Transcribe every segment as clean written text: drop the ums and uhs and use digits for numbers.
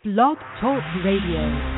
Blog Talk Radio.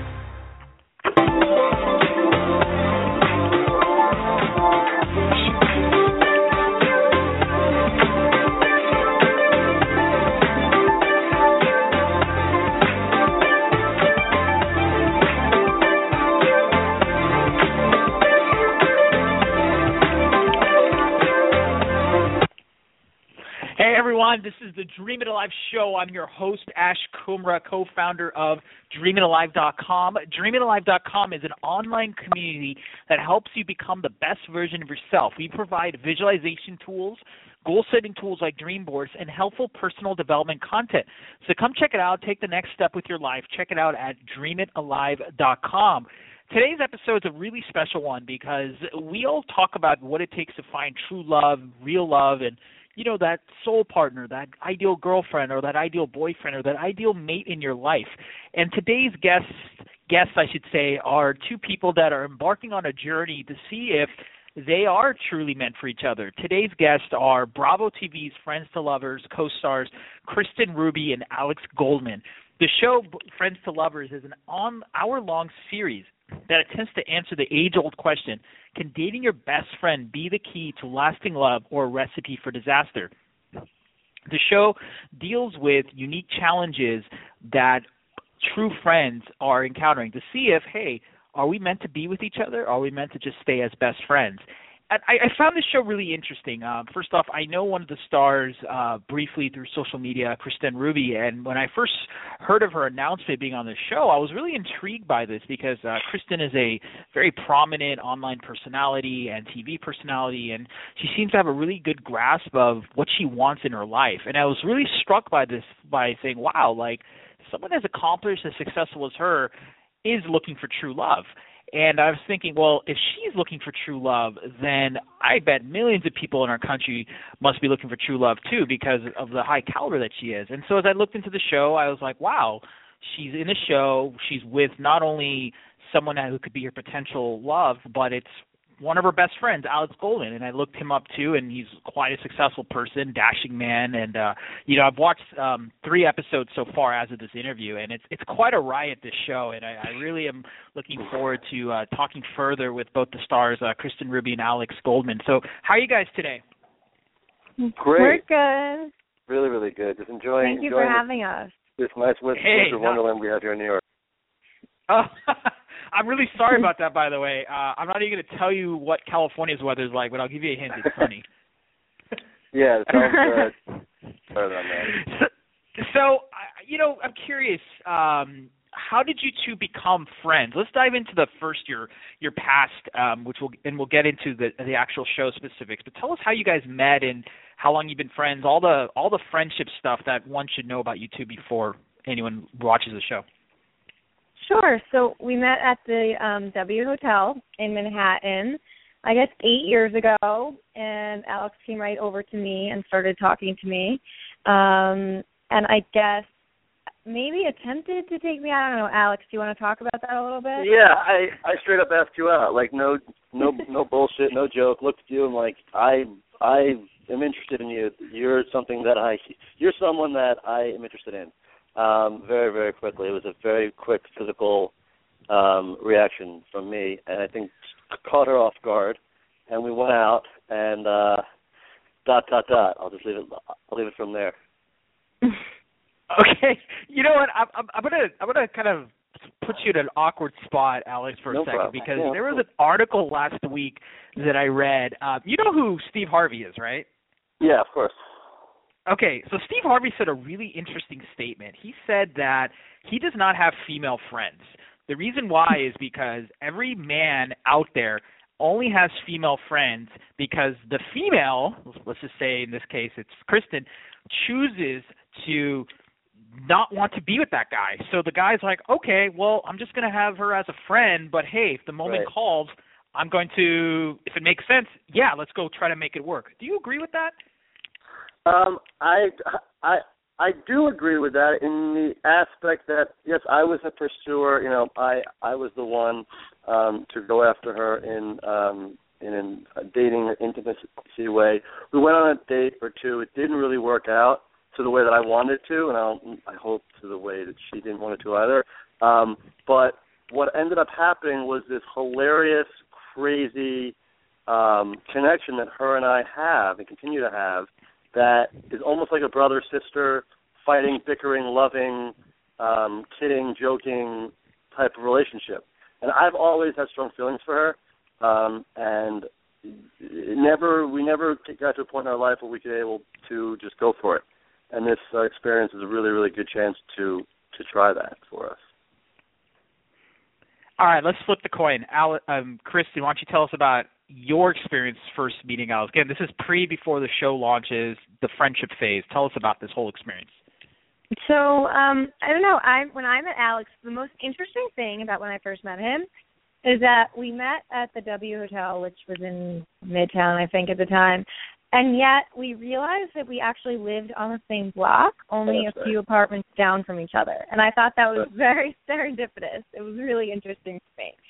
This is the Dream It Alive show. I'm your host, Ash Kumra, co-founder of DreamItAlive.com. DreamItAlive.com is an online community that helps you become the best version of yourself. We provide visualization tools, goal-setting tools like dream boards, and helpful personal development content. So come check it out. Take the next step with your life. Check it out at DreamItAlive.com. Today's episode is a really special one because we all talk about what it takes to find true love, real love, and that soul partner, that ideal girlfriend or that ideal boyfriend or that ideal mate in your life. And today's guests, I should say, are two people that are embarking on a journey to see if they are truly meant for each other. Today's guests are Bravo TV's Friends to Lovers co-stars Kristen Ruby and Alex Goldman. The show Friends to Lovers is an hour-long series that attempts to answer the age-old question, can dating your best friend be the key to lasting love or a recipe for disaster? The show deals with unique challenges that true friends are encountering to see if, hey, are we meant to be with each other? Or are we meant to just stay as best friends? And I found this show really interesting. First off, I know one of the stars briefly through social media, Kristen Ruby, and when I first heard of her announcement being on the show, I was really intrigued by this because Kristen is a very prominent online personality and TV personality, and she seems to have a really good grasp of what she wants in her life. And I was really struck by this, by saying, wow, like someone as accomplished, as successful as her is looking for true love. And I was thinking, well, if she's looking for true love, then I bet millions of people in our country must be looking for true love too because of the high caliber that she is. And so as I looked into the show, I was like, wow, she's in the show. She's with not only someone who could be her potential love, but it's one of her best friends, Alex Goldman, and I looked him up too, and he's quite a successful person, dashing man, and I've watched 3 episodes so far as of this interview, and it's quite a riot, this show, and I really am looking forward to talking further with both the stars, Kristen Ruby and Alex Goldman. So how are you guys today? Great. We're good. Really, really good. Just enjoying. Thank you for having us. This nice winter wonderland we have here in New York. Oh, I'm really sorry about that, by the way. I'm not even going to tell you what California's weather is like, but I'll give you a hint. It's sunny. Yeah, it sounds good. Sorry about that. So, I'm curious, how did you two become friends? Let's dive into the first, your past, we'll get into the actual show specifics. But tell us how you guys met and how long you've been friends, all the friendship stuff that one should know about you two before anyone watches the show. Sure. So we met at the W Hotel in Manhattan, I guess 8 years ago, and Alex came right over to me and started talking to me. And I guess maybe attempted to take me out. I don't know, Alex, do you want to talk about that a little bit? Yeah, I straight up asked you out. Like, no bullshit, no joke. Looked at you and like, I am interested in you. You're someone that I am interested in. Very, very quickly. It was a very quick physical reaction from me, and I think caught her off guard. And we went out, and ... I'll leave it from there. Okay. You know what? I'm gonna kind of put you in an awkward spot, Alex, for a second, problem. because there was an article last week that I read. You know who Steve Harvey is, right? Yeah, of course. Okay, so Steve Harvey said a really interesting statement. He said that he does not have female friends. The reason why is because every man out there only has female friends because the female, let's just say in this case it's Kristen, chooses to not want to be with that guy. So the guy's like, okay, well, I'm just going to have her as a friend, but hey, if the moment calls, I'm going to, if it makes sense, yeah, let's go try to make it work. Do you agree with that? I do agree with that in the aspect that, yes, I was a pursuer. I was the one to go after her in a dating intimacy way. We went on a date or two. It didn't really work out. to the way that I wanted to, and I hope to the way that she didn't want it to either. But what ended up happening was this hilarious, crazy connection that her and I have and continue to have that is almost like a brother-sister, fighting, bickering, loving, kidding, joking type of relationship. And I've always had strong feelings for her, and we never got to a point in our life where we could be able to just go for it. And this experience is a really, really good chance to try that for us. All right, let's flip the coin. Kristen, why don't you tell us about your experience first meeting Alex? Again, this is before the show launches, the friendship phase. Tell us about this whole experience. So, I don't know. When I met Alex, the most interesting thing about when I first met him is that we met at the W Hotel, which was in Midtown, I think, at the time. And yet we realized that we actually lived on the same block, only a few apartments down from each other. And I thought that was very serendipitous. It was really interesting to me.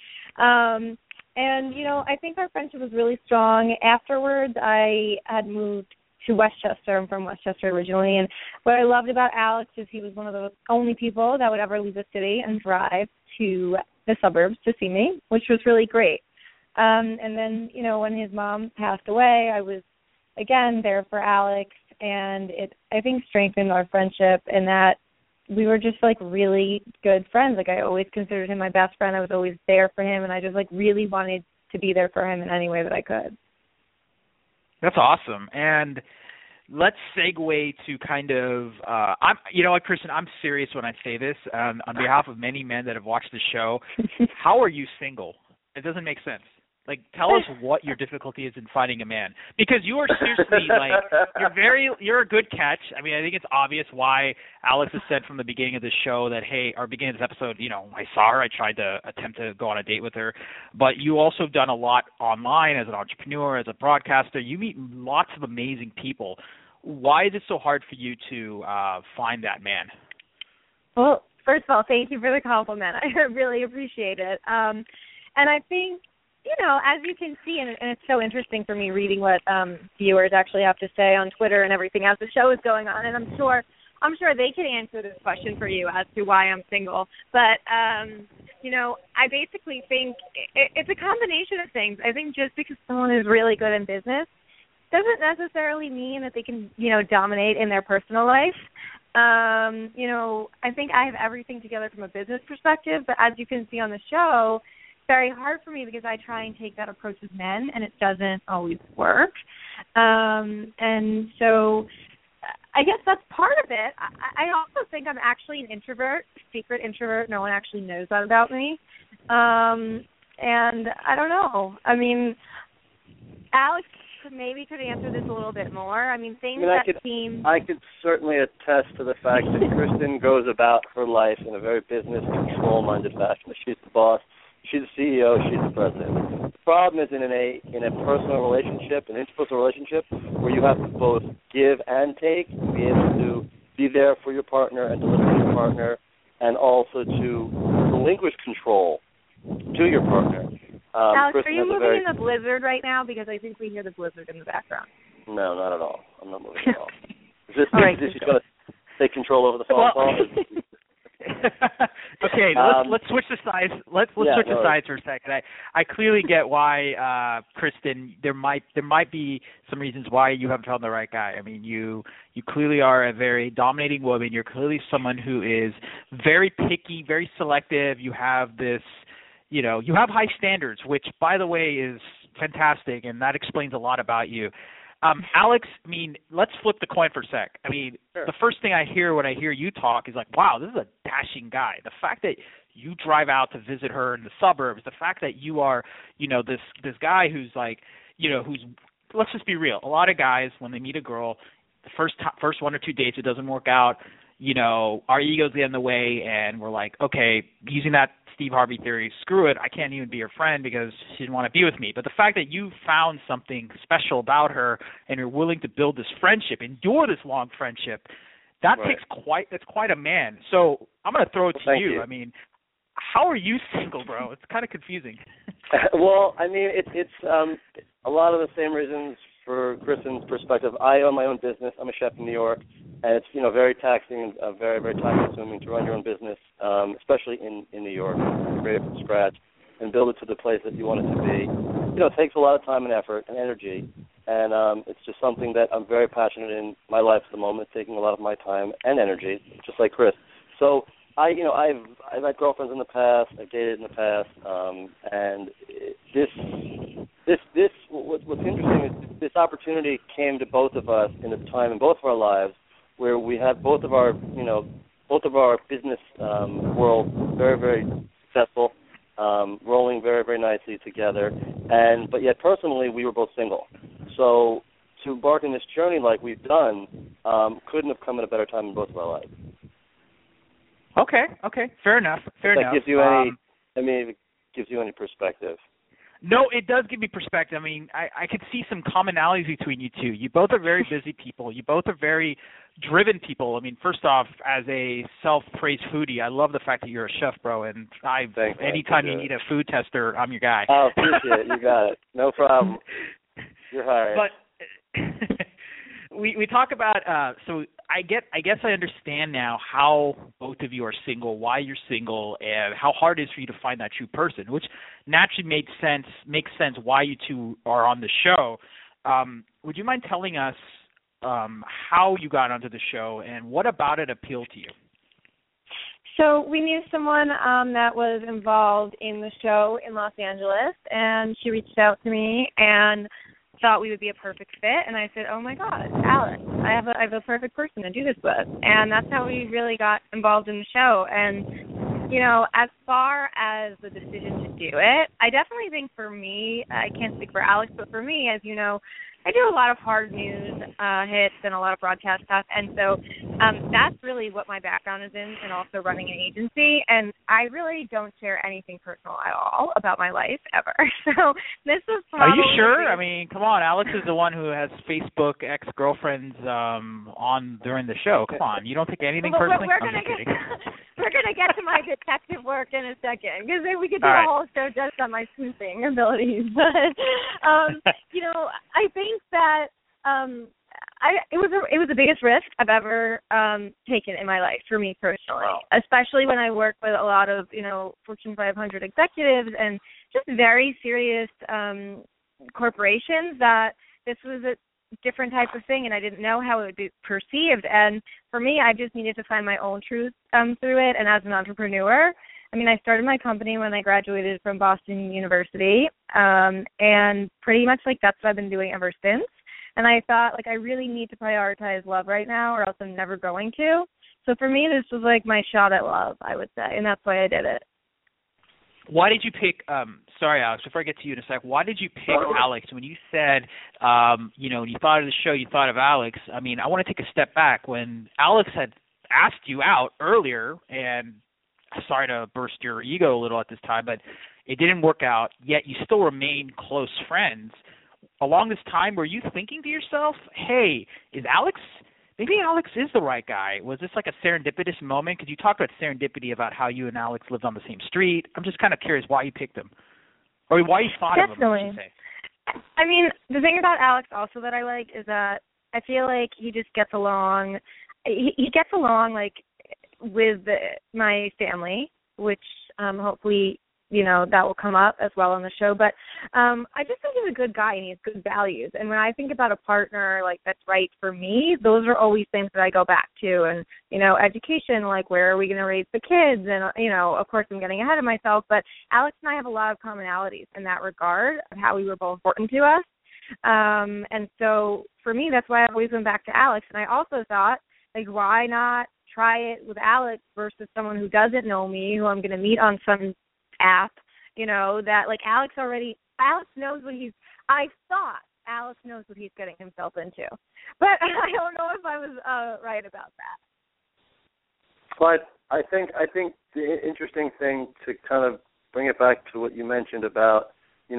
And, I think our friendship was really strong. Afterwards, I had moved to Westchester. I'm from Westchester originally. And what I loved about Alex is he was one of the only people that would ever leave the city and drive to the suburbs to see me, which was really great. And then, when his mom passed away, I was, again, there for Alex, and it, I think, strengthened our friendship in that we were just, really good friends. I always considered him my best friend. I was always there for him, and I just, really wanted to be there for him in any way that I could. That's awesome. And let's segue to kind of, Kristen, I'm serious when I say this. On behalf of many men that have watched the show, how are you single? It doesn't make sense. Tell us what your difficulty is in finding a man, because you are seriously you're a good catch. I mean, I think it's obvious why Alex has said from the beginning of the show that, hey, or beginning of this episode, I saw her, I tried to attempt to go on a date with her, but you also have done a lot online as an entrepreneur, as a broadcaster. You meet lots of amazing people. Why is it so hard for you to find that man? Well, first of all, thank you for the compliment. I really appreciate it. And I think, as you can see, and it's so interesting for me reading what viewers actually have to say on Twitter and everything as the show is going on, and I'm sure they can answer this question for you as to why I'm single. But, I basically think it's a combination of things. I think just because someone is really good in business doesn't necessarily mean that they can, dominate in their personal life. I think I have everything together from a business perspective, but as you can see on the show, very hard for me because I try and take that approach with men, and it doesn't always work. And so I guess that's part of it. I also think I'm actually an introvert, secret introvert. No one actually knows that about me. And I don't know. I mean, Alex could answer this a little bit more. I could certainly attest to the fact that Kristen goes about her life in a very business control-minded fashion. She's the boss. She's the CEO, she's the president. The problem is in a personal relationship, an interpersonal relationship, where you have to both give and take, be able to be there for your partner and deliver to your partner, and also to relinquish control to your partner. Alex, Kristen are you moving in the blizzard right now? Because I think we hear the blizzard in the background. No, not at all. I'm not moving at all. Is this she's going to take control over the phone call? Okay, let's switch the sides. Let's switch the sides for a second. I clearly get why, Kristen. There might be some reasons why you haven't found the right guy. I mean, you clearly are a very dominating woman. You're clearly someone who is very picky, very selective. You have this, you have high standards, which, by the way, is fantastic, and that explains a lot about you. Alex, I mean, let's flip the coin for a sec. I mean, sure. The first thing I hear when I hear you talk is like, wow, this is a dashing guy. The fact that you drive out to visit her in the suburbs, the fact that you are, this guy who's like, who's, let's just be real. A lot of guys, when they meet a girl, the first one or two dates, it doesn't work out. Our egos get in the way, and we're like, okay, using that Steve Harvey theory, screw it, I can't even be her friend because she didn't want to be with me. But the fact that you found something special about her and you're willing to build this friendship, endure this long friendship, that's quite a man. So I'm going to throw it to you. I mean, how are you single, bro? It's kind of confusing. Well, I mean, it's a lot of the same reasons for Kristen's perspective. I own my own business. I'm a chef in New York. and it's very taxing, very very time consuming to run your own business, especially in New York. To create it from scratch and build it to the place that you want it to be. It takes a lot of time and effort and energy, and it's just something that I'm very passionate in my life at the moment, taking a lot of my time and energy, just like Chris. So I've had girlfriends in the past, I've dated in the past, and what's interesting is this opportunity came to both of us in a time in both of our lives where we had both of our business world very very successful, rolling very very nicely together, but yet personally we were both single. So to embark on this journey like we've done couldn't have come at a better time in both of our lives. Okay, fair enough. That gives you if it gives you any perspective. No, it does give me perspective. I mean, I could see some commonalities between you two. You both are very busy people. You both are very driven people. I mean, first off, as a self-praised foodie, I love the fact that you're a chef, bro, and anytime you need a food tester, I'm your guy. Oh, appreciate it. You got it. No problem. You're hired. But we talk about so I guess I understand now how both of you are single, why you're single, and how hard it is for you to find that true person, which naturally makes sense why you two are on the show. Would you mind telling us how you got onto the show and what about it appealed to you? So we knew someone that was involved in the show in Los Angeles, and she reached out to me and thought we would be a perfect fit, and I said, oh my God, Alex, I have a perfect person to do this with. And that's how we really got involved in the show. And as far as the decision to do it, I definitely think for me, I can't speak for Alex, but for me, as you know, I do a lot of hard news hits and a lot of broadcast stuff, and so that's really what my background is in, and also running an agency. And I really don't share anything personal at all about my life ever. So this was probably. Are you sure? I mean, come on, Alex is the one who has Facebook ex-girlfriends on during the show. Come on, you don't take anything personally. We're gonna get to my detective work in a second, because we could do a whole show just on my sleuthing abilities. But I think that it was the biggest risk I've ever taken in my life for me personally, especially when I work with a lot of Fortune 500 executives and just very serious corporations. That this was a different type of thing, and I didn't know how it would be perceived. And for me, I just needed to find my own truth through it. And as an entrepreneur, I mean, I started my company when I graduated from Boston University, and pretty much that's what I've been doing ever since. And I thought, I really need to prioritize love right now, or else I'm never going to. So for me, this was my shot at love, I would say, and that's why I did it. Why did you pick, sorry, Alex, before I get to you in a sec, why did you pick Alex? When you said, when you thought of the show, you thought of Alex. I mean, I want to take a step back. When Alex had asked you out earlier, and sorry to burst your ego a little at this time, but it didn't work out, yet you still remain close friends. Along this time, were you thinking to yourself, hey, maybe Alex is the right guy? Was this a serendipitous moment? Because you talked about serendipity, about how you and Alex lived on the same street. I'm just kind of curious why you picked him, or why you thought of him, I should say. I mean, the thing about Alex also that I like is that I feel like he just gets along. He gets along, with my family, which hopefully, that will come up as well on the show. But I just think he's a good guy and he has good values. And when I think about a partner that's right for me, those are always things that I go back to. And, education, where are we going to raise the kids? And, of course I'm getting ahead of myself, but Alex and I have a lot of commonalities in that regard of how we were both important to us. And so for me, that's why I've always been back to Alex. And I also thought, why not try it with Alex versus someone who doesn't know me, who I'm going to meet on some app, that Alex knows Alex knows what he's getting himself into. But I don't know if I was right about that. But I think the interesting thing to kind of bring it back to what you mentioned about,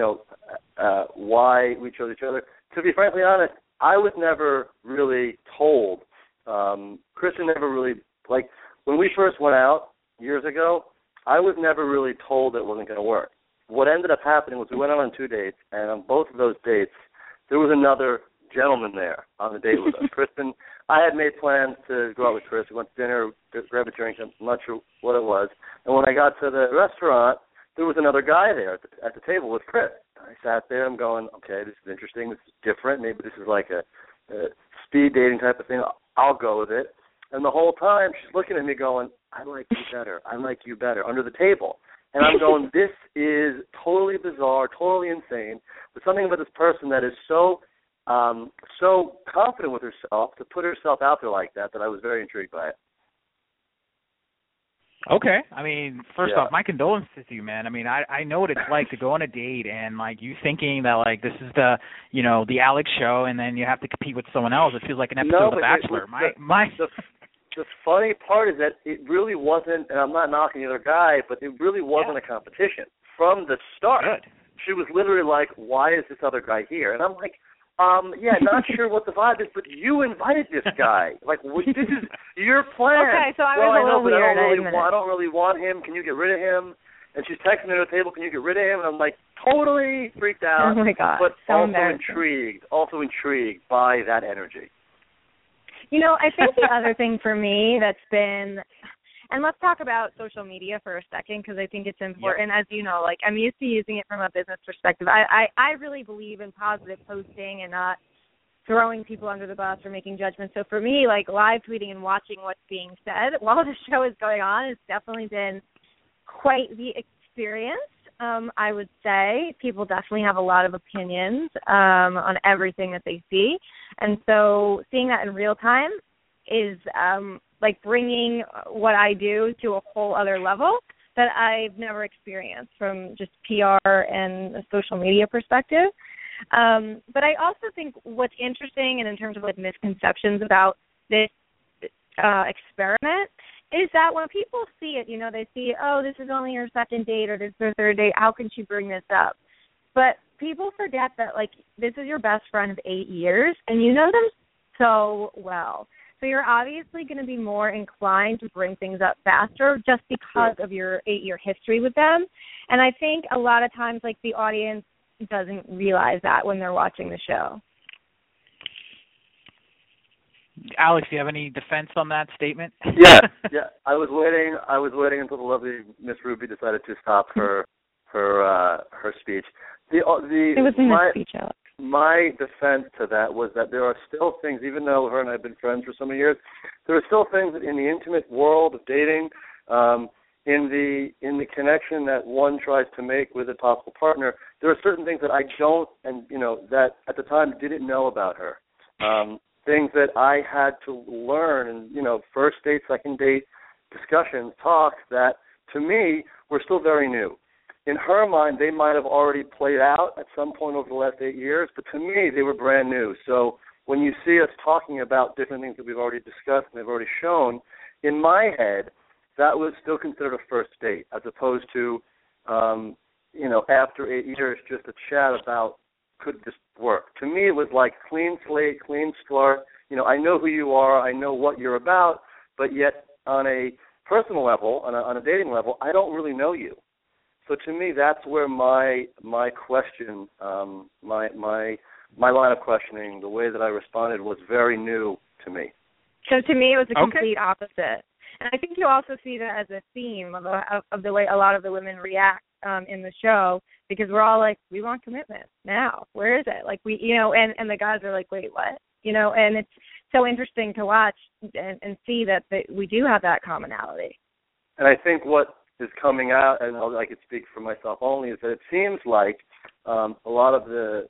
why we chose each other. To be frankly honest, I was never really told. Kristen never really, when we first went out years ago, I was never really told it wasn't going to work. What ended up happening was we went out on 2 dates, and on both of those dates, there was another gentleman there on the date with us. Kristen, I had made plans to go out with Chris. We went to dinner, grab a drink. I'm not sure what it was. And when I got to the restaurant, there was another guy there at the table with Chris. I sat there. I'm going, okay, this is interesting. This is different. Maybe this is like a speed dating type of thing. I'll go with it. And the whole time she's looking at me going, I like you better. I like you better, under the table. And I'm going, this is totally bizarre, totally insane. But something about this person that is so confident with herself to put herself out there like that I was very intrigued by it. Okay. I mean, first off, my condolences to you, man. I mean, I know what it's like to go on a date and, like, you thinking that, like, this is the Alex show, and then you have to compete with someone else. It feels like an episode of The Bachelor. The funny part is that it really wasn't, and I'm not knocking the other guy, but it really wasn't a competition. From the start, she was literally like, why is this other guy here? And I'm like, not sure what the vibe is, but you invited this guy. Like, this is your plan. Okay, so I was a little weird. I don't really want him. Can you get rid of him? And she's texting me at the table, can you get rid of him? And I'm like, totally freaked out. Oh, my God. But so also intrigued by that energy. I think the other thing for me that's been, and let's talk about social media for a second because I think it's important. As you know, like, I'm used to using it from a business perspective. I really believe in positive posting and not throwing people under the bus or making judgments. So for me, like, live tweeting and watching what's being said while the show is going on has definitely been quite the experience. I would say people definitely have a lot of opinions on everything that they see. And so seeing that in real time is like bringing what I do to a whole other level that I've never experienced from just PR and a social media perspective. But I also think what's interesting and in terms of like misconceptions about this experiment is that when people see it, they see, oh, this is only her second date or this is her third date. How can she bring this up? But people forget that, like, this is your best friend of 8 years, and you know them so well. So you're obviously going to be more inclined to bring things up faster just because of your 8-year history with them. And I think a lot of times, like, the audience doesn't realize that when they're watching the show. Alex, do you have any defense on that statement? Yeah. I was waiting until the lovely Miss Ruby decided to stop her speech. It was in her speech, Alex. My defense to that was that there are still things, even though her and I have been friends for so many years, there are still things in the intimate world of dating, in the connection that one tries to make with a possible partner. There are certain things that I don't, and that at the time didn't know about her. Things that I had to learn, and first date, second date discussions, talks that to me were still very new. In her mind, they might have already played out at some point over the last 8 years, but to me, they were brand new. So when you see us talking about different things that we've already discussed and they've already shown, in my head, that was still considered a first date, as opposed to, after 8 years, just a chat about could this work. To me, it was like clean slate, clean start. I know who you are, I know what you're about, but yet on a personal level, on a dating level, I don't really know you. So to me, that's where my question, my line of questioning, the way that I responded was very new to me. So to me, it was the complete opposite. And I think you also see that as a theme of the way a lot of the women react in the show, because we're all like, we want commitment now. Where is it? Like, and the guys are like, wait, what? And it's so interesting to watch and see that we do have that commonality. And I think what is coming out, and I can speak for myself only, is that it seems like a lot of the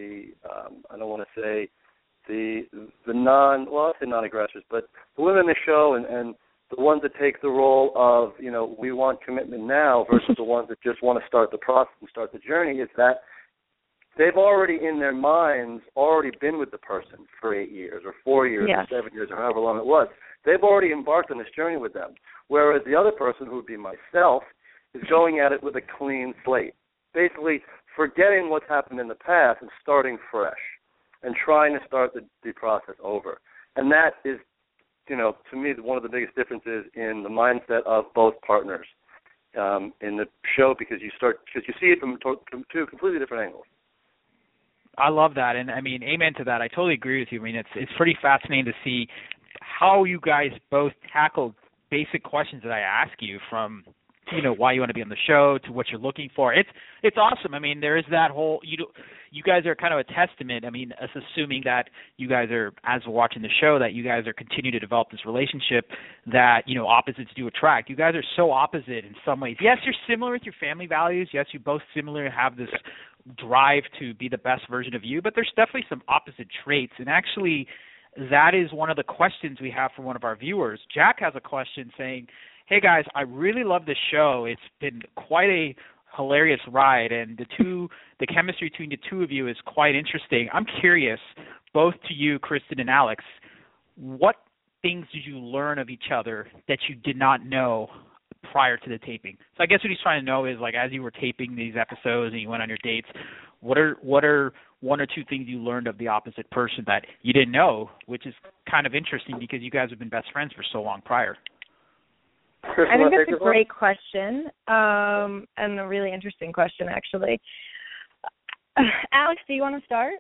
I don't want to say the I'll say non-aggressors, but the women in the show and the ones that take the role of, we want commitment now versus the ones that just want to start the process and start the journey, is that they've already, in their minds, been with the person for 8 years or 4 years or 7 years or however long it was. They've already embarked on this journey with them. Whereas the other person, who would be myself, is going at it with a clean slate, basically forgetting what's happened in the past and starting fresh and trying to start the process over. And that is, to me, one of the biggest differences in the mindset of both partners in the show, because you see it from two completely different angles. I love that, and I mean, amen to that. I totally agree with you. I mean, it's pretty fascinating to see how you guys both tackle basic questions that I ask you, from why you want to be on the show to what you're looking for. It's awesome. I mean, there is that whole you guys are kind of a testament. I mean, us assuming that you guys are, as we're watching the show, that you guys are continuing to develop this relationship, that opposites do attract. You guys are so opposite in some ways. Yes, you're similar with your family values. Yes, you both similarly have this drive to be the best version of you, but there's definitely some opposite traits. And actually, that is one of the questions we have from one of our viewers. Jack has a question saying, hey guys, I really love this show. It's been quite a hilarious ride, and the chemistry between the two of you is quite interesting. I'm curious, both to you, Kristen and Alex, what things did you learn of each other that you did not know prior to the taping? So I guess what he's trying to know is, like, as you were taping these episodes and you went on your dates, what are one or two things you learned of the opposite person that you didn't know, which is kind of interesting because you guys have been best friends for so long prior? I think that's a great question, and a really interesting question, actually. Alex, do you want to start?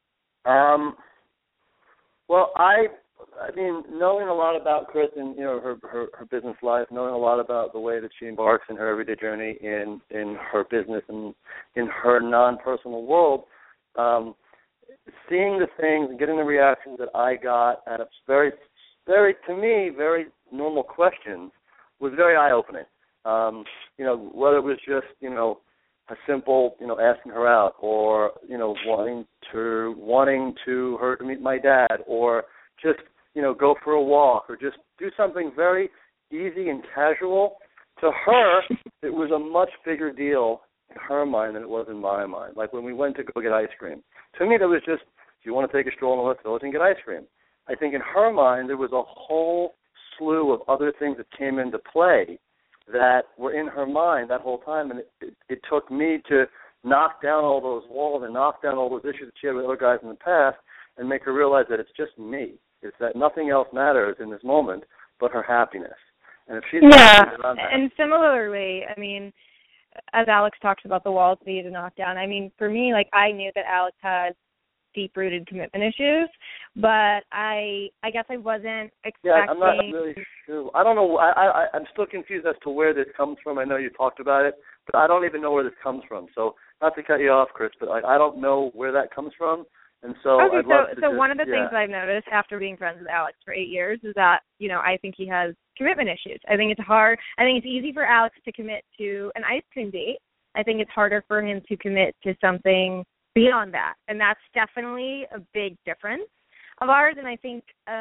Well, I mean, knowing a lot about Kristen, her business life, knowing a lot about the way that she embarks in her everyday journey in her business and in her non-personal world, seeing the things and getting the reactions that I got at a very, very, to me, very normal questions was very eye-opening. Whether it was just, a simple, asking her out, or, wanting her to meet my dad, or just, go for a walk, or just do something very easy and casual. To her, it was a much bigger deal in her mind than it was in my mind. Like when we went to go get ice cream. To me, that was just, do you want to take a stroll in the West Village and get ice cream? I think in her mind, there was a whole slew of other things that came into play that were in her mind that whole time, and it took me to knock down all those walls and knock down all those issues that she had with other guys in the past and make her realize that it's just me. It's that nothing else matters in this moment but her happiness. And if she's and similarly, I mean, as Alex talks about the walls that he had to knock down, I mean, for me, like, I knew that Alex had deep-rooted commitment issues, but I guess I wasn't expecting. Yeah, I'm not really sure. I don't know. I'm still confused as to where this comes from. I know you talked about it, but I don't even know where this comes from. So, not to cut you off, Chris, but I don't know where that comes from. And so, okay, I'd love to so one of the things I've noticed after being friends with Alex for 8 years is that, I think he has commitment issues. I think it's hard. I think it's easy for Alex to commit to an ice cream date. I think it's harder for him to commit to something beyond that. And that's definitely a big difference of ours. And I think,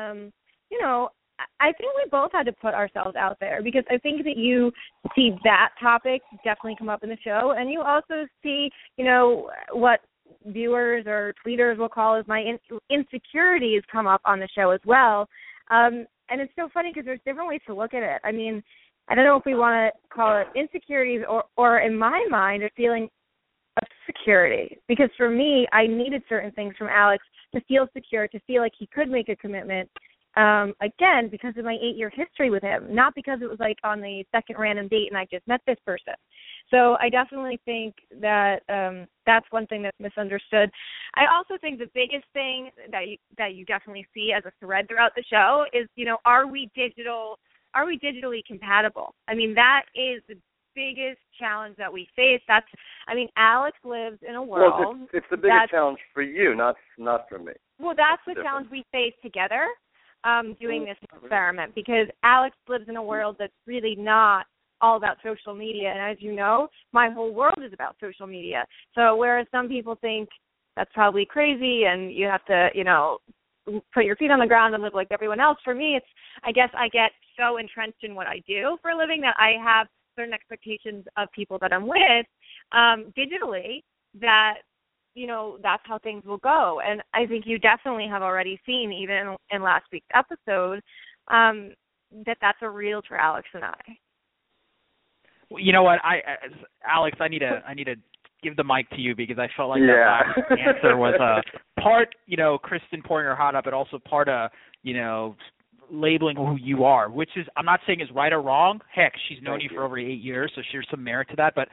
I think we both had to put ourselves out there, because I think that you see that topic definitely come up in the show. And you also see, what viewers or tweeters will call as my insecurities come up on the show as well. And it's so funny because there's different ways to look at it. I mean, I don't know if we want to call it insecurities or in my mind, a feeling of security. Because for me, I needed certain things from Alex to feel secure, to feel like he could make a commitment. Again, because of my 8-year history with him, not because it was like on the second random date and I just met this person. So I definitely think that that's one thing that's misunderstood. I also think the biggest thing that you definitely see as a thread throughout the show is, are we digitally compatible? I mean, that is the biggest challenge that we face. Alex lives in a world. Well, it's the biggest challenge for you, not for me. Well, that's the challenge we face together. Doing this experiment, because Alex lives in a world that's really not all about social media, and as you know, my whole world is about social media. So whereas some people think that's probably crazy and you have to, put your feet on the ground and live like everyone else, for me, I guess I get so entrenched in what I do for a living that I have certain expectations of people that I'm with digitally that that's how things will go. And I think you definitely have already seen, even in last week's episode, that that's a real for Alex and I. Well, you know what, Alex, I need to give the mic to you, because I felt like that last answer was part, Kristen pouring her heart up, but also part of, labeling who you are, which is, I'm not saying is right or wrong. Heck, she's known you for over 8 years, so there's some merit to that. But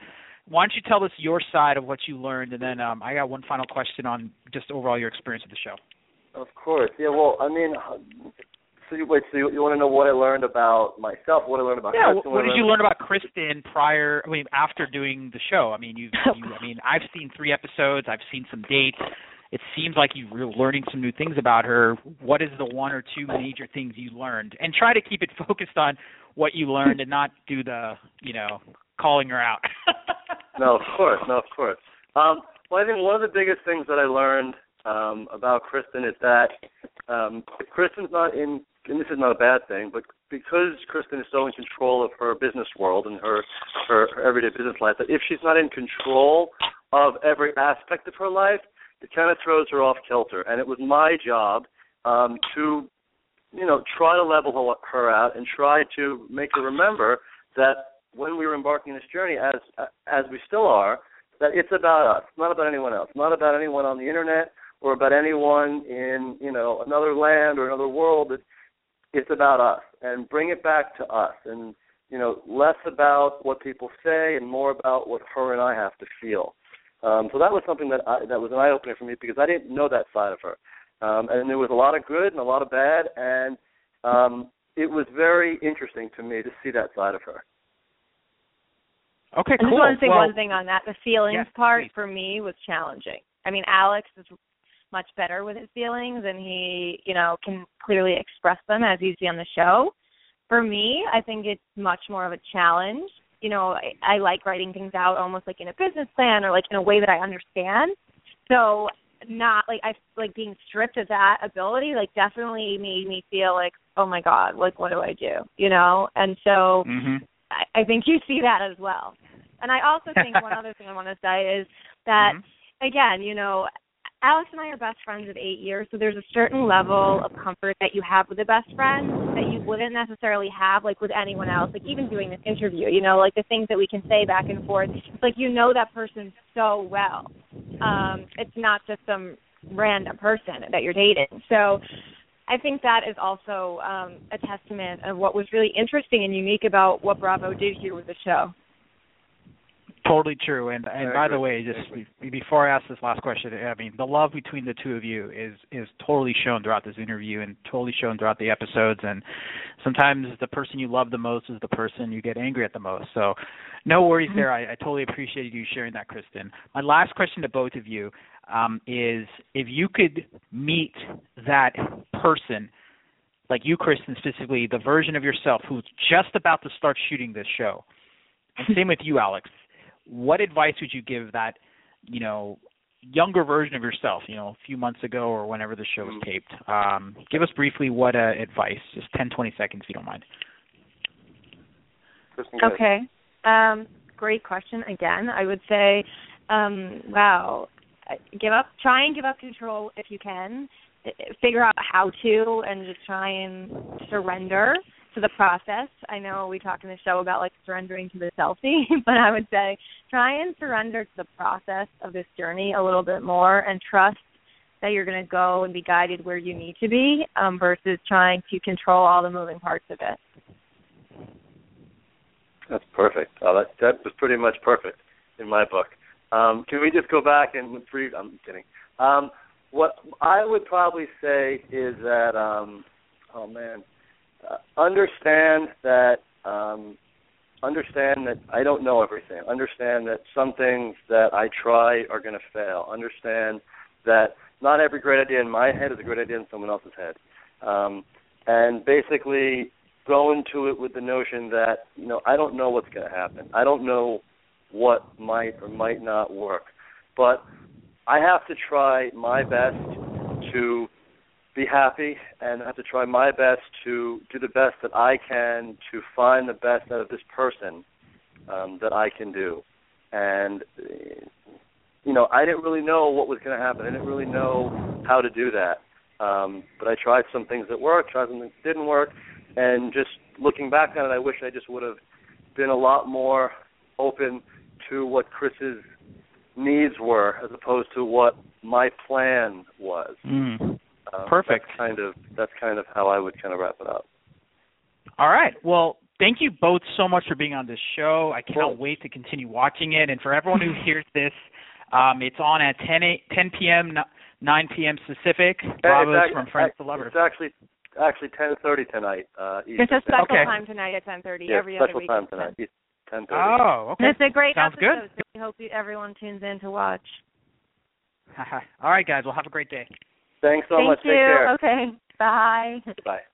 why don't you tell us your side of what you learned, and then I got one final question on just overall your experience with the show. Of course. Yeah, well, I mean, so you want to know what I learned about myself, what I learned about Kristen? What did you learn about Kristen after doing the show? I mean, I've seen 3 episodes. I've seen some dates. It seems like you're learning some new things about her. What is the 1 or 2 major things you learned? And try to keep it focused on what you learned and not do the, calling her out. No, of course. Well, I think one of the biggest things that I learned about Kristen is that Kristen's not in, and this is not a bad thing, but because Kristen is so in control of her business world and her everyday business life, that if she's not in control of every aspect of her life, it kind of throws her off kilter. And it was my job to, try to level her out and try to make her remember that when we were embarking on this journey, as we still are, that it's about us, not about anyone else, not about anyone on the internet or about anyone in, another land or another world. It's about us, and bring it back to us, and, less about what people say and more about what her and I have to feel. So that was something that was an eye-opener for me because I didn't know that side of her. And there was a lot of good and a lot of bad, and it was very interesting to me to see that side of her. Okay, cool. I just want to say one thing on that. The feelings part please. for me was challenging. I mean, Alex is much better with his feelings, and he, can clearly express them as you see on the show. For me, I think it's much more of a challenge. I like writing things out almost like in a business plan or like in a way that I understand. So not like being stripped of that ability, definitely made me feel like, oh my God, what do I do? And so I think you see that as well. And I also think one other thing I want to say is that, again, Alex and I are best friends of 8 years, so there's a certain level of comfort that you have with a best friend that you wouldn't necessarily have, with anyone else, even doing this interview, the things that we can say back and forth. It's that person so well. It's not just some random person that you're dating. So I think that is also a testament of what was really interesting and unique about what Bravo did here with the show. Totally true. And by the way, just before I ask this last question, I mean, the love between the two of you is totally shown throughout this interview and totally shown throughout the episodes. And sometimes the person you love the most is the person you get angry at the most. So no worries there. I totally appreciated you sharing that, Kristen. My last question to both of you is if you could meet that person, like you, Kristen, specifically, the version of yourself who's just about to start shooting this show, and same with you, Alex, what advice would you give that, younger version of yourself, a few months ago or whenever the show was taped? Give us briefly what advice, just 10, 20 seconds if you don't mind. Okay. Great question again. I would say, try and give up control if you can. Figure out how to and just try and surrender to the process. I know we talk in the show about surrendering to the selfie, but I would say try and surrender to the process of this journey a little bit more and trust that you're going to go and be guided where you need to be versus trying to control all the moving parts of it. That's perfect. That was pretty much perfect in my book. Can we just go back and I'm kidding. What I would probably say is that, understand that I don't know everything. Understand that some things that I try are going to fail. Understand that not every great idea in my head is a great idea in someone else's head. And basically go into it with the notion that, I don't know what's going to happen. I don't know what might or might not work. But I have to try my best to be happy, and I have to try my best to do the best that I can to find the best out of this person that I can do. And, I didn't really know what was going to happen. I didn't really know how to do that. But I tried some things that worked, tried some things that didn't work, and just looking back on it, I wish I just would have been a lot more open to what Chris's needs were as opposed to what my plan was. Perfect. That's kind of how I would kind of wrap it up. All right. Well, thank you both so much for being on this show. I cannot wait to continue watching it. And for everyone who hears this, it's on at 10 p.m., 9 p.m. Pacific. Bravos from Friends to Lovers. It's actually 10:30 tonight. It's a special time tonight at 10:30. Every other week. Special time tonight. 10:30. Oh, okay. It's a great Sounds episode. good. So we hope everyone tunes in to watch. All right, guys. Well, have a great day. Thanks so much. Thank you. Take care. Okay. Bye. Bye.